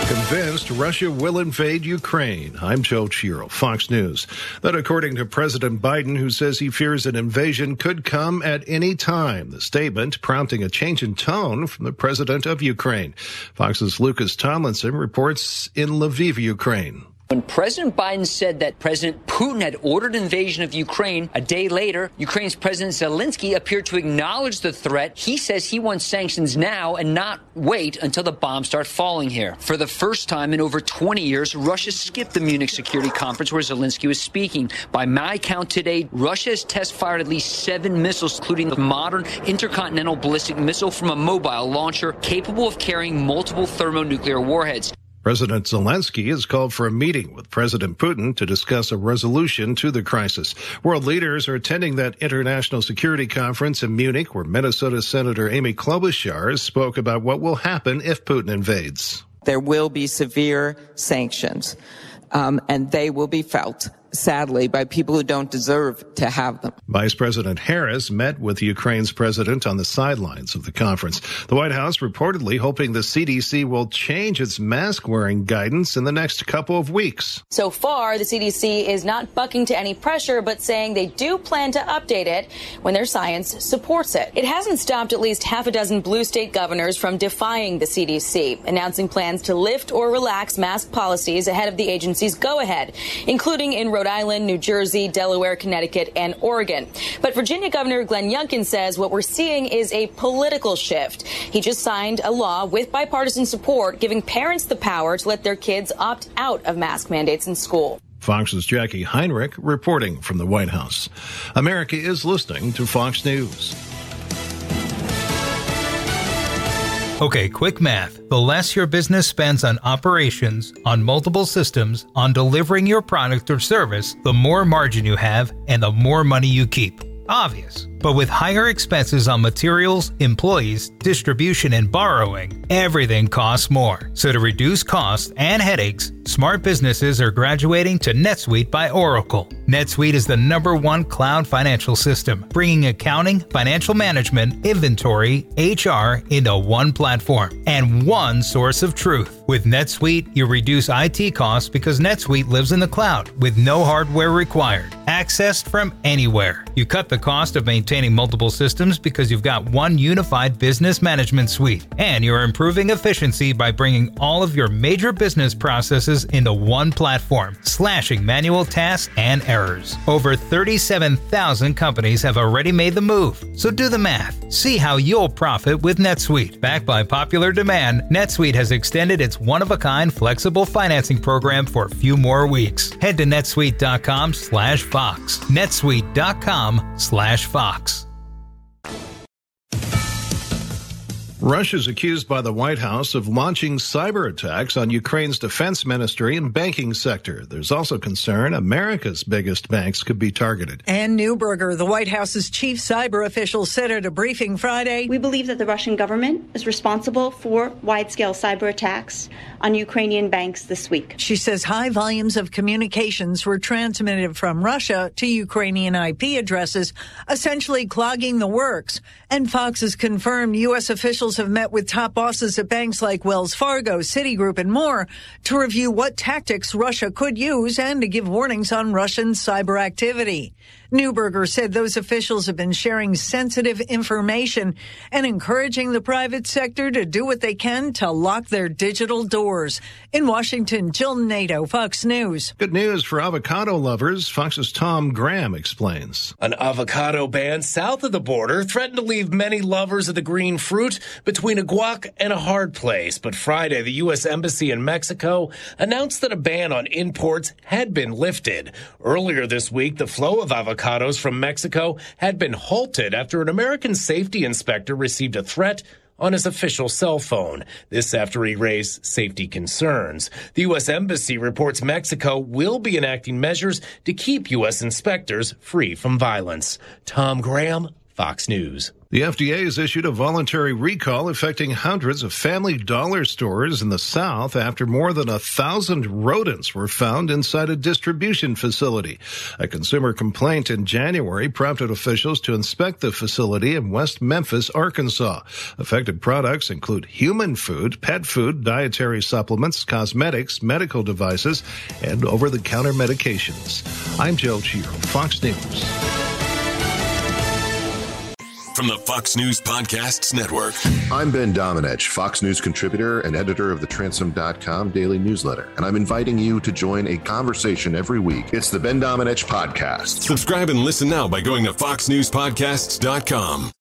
Convinced Russia will invade Ukraine. I'm Joe Chiro, Fox News. That according to President Biden, who says he fears an invasion could come at any time. The statement prompting a change in tone from the president of Ukraine. Fox's Lucas Tomlinson reports in Lviv, Ukraine. When President Biden said that President Putin had ordered an invasion of Ukraine, a day later, Ukraine's President Zelensky appeared to acknowledge the threat. He says he wants sanctions now and not wait until the bombs start falling here. For the first time in over 20 years, Russia skipped the Munich Security Conference where Zelensky was speaking. By my count today, Russia has test-fired at least 7 missiles, including the modern intercontinental ballistic missile from a mobile launcher capable of carrying multiple thermonuclear warheads. President Zelensky has called for a meeting with President Putin to discuss a resolution to the crisis. World leaders are attending that international security conference in Munich, where Minnesota Senator Amy Klobuchar spoke about what will happen if Putin invades. There will be severe sanctions, and they will be felt, sadly, by people who don't deserve to have them. Vice President Harris met with Ukraine's president on the sidelines of the conference. The White House reportedly hoping the CDC will change its mask-wearing guidance in the next couple of weeks. So far, the CDC is not bucking to any pressure, but saying they do plan to update it when their science supports it. It hasn't stopped at least half a dozen blue state governors from defying the CDC, announcing plans to lift or relax mask policies ahead of the agency's go-ahead, including in Rhode Island, New Jersey, Delaware, Connecticut, and Oregon. But Virginia Governor Glenn Youngkin says what we're seeing is a political shift. He just signed a law with bipartisan support giving parents the power to let their kids opt out of mask mandates in school. Fox's Jackie Heinrich reporting from the White House. America is listening to Fox News. Okay, quick math. The less your business spends on operations, on multiple systems, on delivering your product or service, the more margin you have and the more money you keep. Obvious. But with higher expenses on materials, employees, distribution, and borrowing, everything costs more. So to reduce costs and headaches, smart businesses are graduating to NetSuite by Oracle. NetSuite is the #1 cloud financial system, bringing accounting, financial management, inventory, HR into one platform and one source of truth. With NetSuite, you reduce IT costs because NetSuite lives in the cloud with no hardware required, accessed from anywhere. You cut the cost of maintaining multiple systems because you've got one unified business management suite, and you're improving efficiency by bringing all of your major business processes into one platform, slashing manual tasks and errors. Over 37,000 companies have already made the move, so do the math. See how you'll profit with NetSuite. Backed by popular demand, NetSuite has extended its one-of-a-kind flexible financing program for a few more weeks. Head to netsuite.com/Fox. netsuite.com/Fox. Russia is accused by the White House of launching cyber attacks on Ukraine's defense ministry and banking sector. There's also concern America's biggest banks could be targeted. Ann Neuberger, the White House's chief cyber official, said at a briefing Friday, "We believe that the Russian government is responsible for wide-scale cyber attacks on Ukrainian banks this week." She says high volumes of communications were transmitted from Russia to Ukrainian IP addresses, essentially clogging the works. And Fox has confirmed U.S. officials have met with top bosses at banks like Wells Fargo, Citigroup, and more to review what tactics Russia could use and to give warnings on Russian cyber activity. Neuberger said those officials have been sharing sensitive information and encouraging the private sector to do what they can to lock their digital doors. In Washington, Jill Nato, Fox News. Good news for avocado lovers. Fox's Tom Graham explains. An avocado ban south of the border threatened to leave many lovers of the green fruit between a guac and a hard place. But Friday, the U.S. Embassy in Mexico announced that a ban on imports had been lifted. Earlier this week, the flow of avocados from Mexico had been halted after an American safety inspector received a threat on his official cell phone. This after he raised safety concerns. The U.S. Embassy reports Mexico will be enacting measures to keep U.S. inspectors free from violence. Tom Graham, Fox News. The FDA has issued a voluntary recall affecting hundreds of Family Dollar stores in the South after more than 1,000 rodents were found inside a distribution facility. A consumer complaint in January prompted officials to inspect the facility in West Memphis, Arkansas. Affected products include human food, pet food, dietary supplements, cosmetics, medical devices, and over-the-counter medications. I'm Joe Chiro, Fox News. From the Fox News Podcasts Network. I'm Ben Domenech, Fox News contributor and editor of the Transom.com daily newsletter, and I'm inviting you to join a conversation every week. It's the Ben Domenech Podcast. Subscribe and listen now by going to foxnewspodcasts.com.